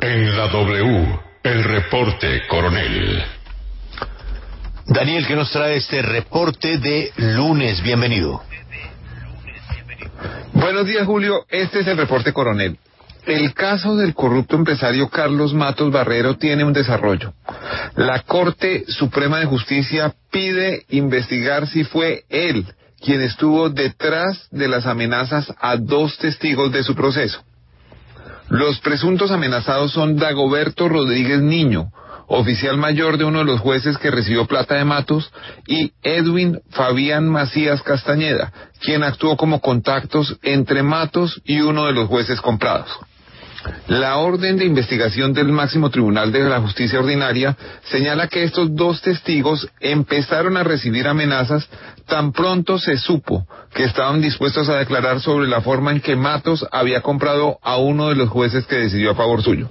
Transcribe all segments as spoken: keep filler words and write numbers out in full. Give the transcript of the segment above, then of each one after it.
En la W, el reporte Coronel. Daniel, ¿qué nos trae este reporte de lunes? Bienvenido. Buenos días, Julio. Este es el reporte Coronel. El caso del corrupto empresario Carlos Matos Barrero tiene un desarrollo. La Corte Suprema de Justicia pide investigar si fue él quien estuvo detrás de las amenazas a dos testigos de su proceso. Los presuntos amenazados son Dagoberto Rodríguez Niño, oficial mayor de uno de los jueces que recibió plata de Matos, y Edwin Fabián Macías Castañeda, quien actuó como contactos entre Matos y uno de los jueces comprados. La orden de investigación del máximo tribunal de la justicia ordinaria señala que estos dos testigos empezaron a recibir amenazas tan pronto se supo que estaban dispuestos a declarar sobre la forma en que Matos había comprado a uno de los jueces que decidió a favor suyo.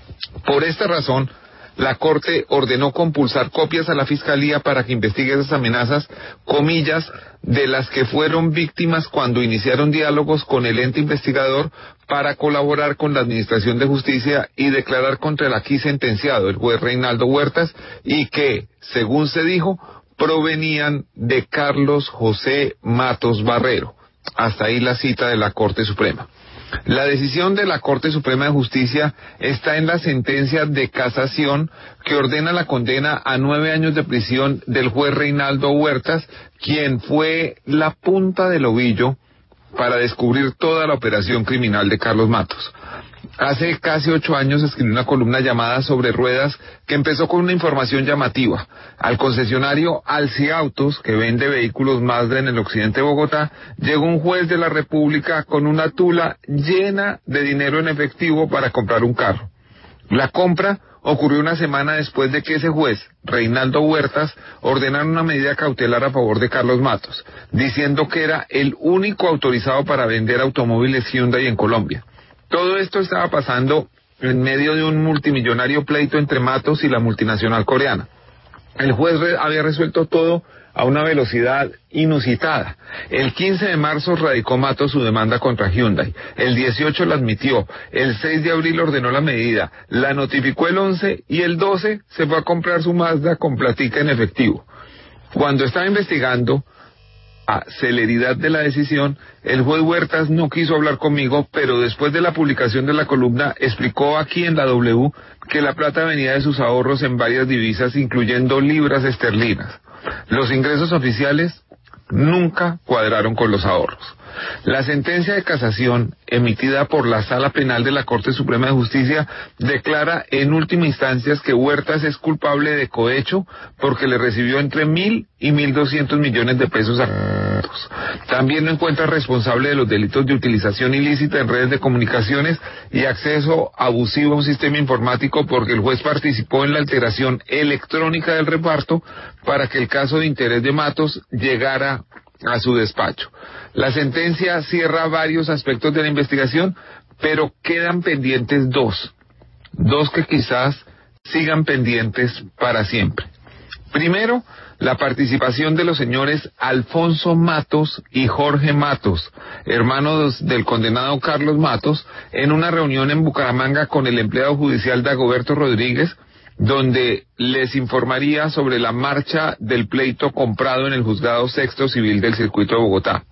Por esta razón, la Corte ordenó compulsar copias a la Fiscalía para que investigue esas amenazas, comillas, de las que fueron víctimas cuando iniciaron diálogos con el ente investigador para colaborar con la Administración de Justicia y declarar contra el aquí sentenciado, el juez Reinaldo Huertas, y que, según se dijo, provenían de Carlos José Matos Barrero. Hasta ahí la cita de la Corte Suprema. La decisión de la Corte Suprema de Justicia está en la sentencia de casación que ordena la condena a nueve años de prisión del juez Reinaldo Huertas, quien fue la punta del ovillo para descubrir toda la operación criminal de Carlos Matos. Hace casi ocho años escribió una columna llamada Sobre Ruedas que empezó con una información llamativa. Al concesionario Alci Autos, que vende vehículos Mazda en el occidente de Bogotá, llegó un juez de la República con una tula llena de dinero en efectivo para comprar un carro. La compra ocurrió una semana después de que ese juez, Reinaldo Huertas, ordenara una medida cautelar a favor de Carlos Matos, diciendo que era el único autorizado para vender automóviles Hyundai en Colombia. Todo esto estaba pasando en medio de un multimillonario pleito entre Matos y la multinacional coreana. El juez re- había resuelto todo a una velocidad inusitada. El quince de marzo radicó Matos su demanda contra Hyundai. El dieciocho la admitió. El seis de abril ordenó la medida. La notificó el once y el doce se fue a comprar su Mazda con platica en efectivo. Cuando estaba investigando a celeridad de la decisión, el juez Huertas no quiso hablar conmigo, pero después de la publicación de la columna explicó aquí en la W que la plata venía de sus ahorros en varias divisas, incluyendo libras esterlinas. Los ingresos oficiales nunca cuadraron con los ahorros. La sentencia de casación emitida por la Sala Penal de la Corte Suprema de Justicia declara en última instancia que Huertas es culpable de cohecho porque le recibió entre mil y mil doscientos millones de pesos a Matos. También lo encuentra responsable de los delitos de utilización ilícita en redes de comunicaciones y acceso abusivo a un sistema informático porque el juez participó en la alteración electrónica del reparto para que el caso de interés de Matos llegara a su despacho. La sentencia cierra varios aspectos de la investigación, pero quedan pendientes dos, dos que quizás sigan pendientes para siempre. Primero, la participación de los señores Alfonso Matos y Jorge Matos, hermanos del condenado Carlos Matos, en una reunión en Bucaramanga con el empleado judicial Dagoberto Rodríguez, donde les informaría sobre la marcha del pleito comprado en el Juzgado Sexto Civil del Circuito de Bogotá.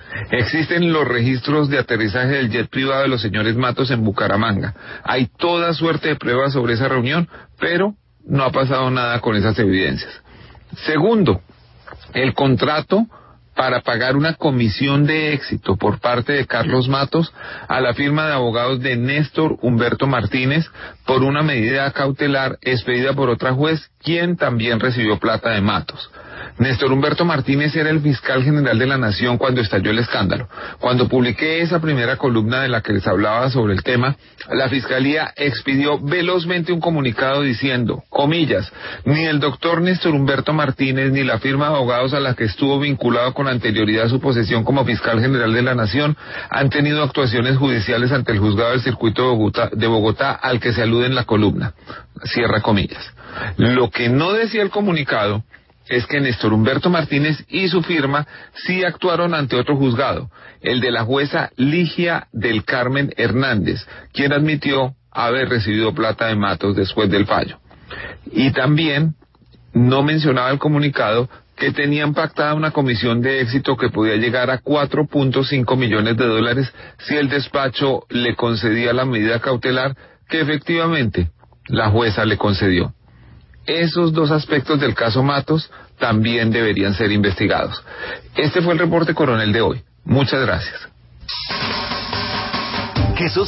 Existen los registros de aterrizaje del jet privado de los señores Matos en Bucaramanga. Hay toda suerte de pruebas sobre esa reunión, pero no ha pasado nada con esas evidencias. Segundo, el contrato para pagar una comisión de éxito por parte de Carlos Matos a la firma de abogados de Néstor Humberto Martínez por una medida cautelar expedida por otra juez, quien también recibió plata de Matos. Néstor Humberto Martínez era el fiscal general de la Nación cuando estalló el escándalo. Cuando publiqué esa primera columna de la que les hablaba sobre el tema, la Fiscalía expidió velozmente un comunicado diciendo, comillas, ni el doctor Néstor Humberto Martínez ni la firma de abogados a la que estuvo vinculado con anterioridad a su posesión como fiscal general de la Nación han tenido actuaciones judiciales ante el juzgado del circuito de Bogotá, de Bogotá al que se alude en la columna. Cierra comillas. Lo que no decía el comunicado es que Néstor Humberto Martínez y su firma sí actuaron ante otro juzgado, el de la jueza Ligia del Carmen Hernández, quien admitió haber recibido plata de Matos después del fallo. Y también no mencionaba el comunicado que tenían pactada una comisión de éxito que podía llegar a cuatro punto cinco millones de dólares si el despacho le concedía la medida cautelar que efectivamente la jueza le concedió. Esos dos aspectos del caso Matos también deberían ser investigados. Este fue el reporte coronel de hoy. Muchas gracias. Jesús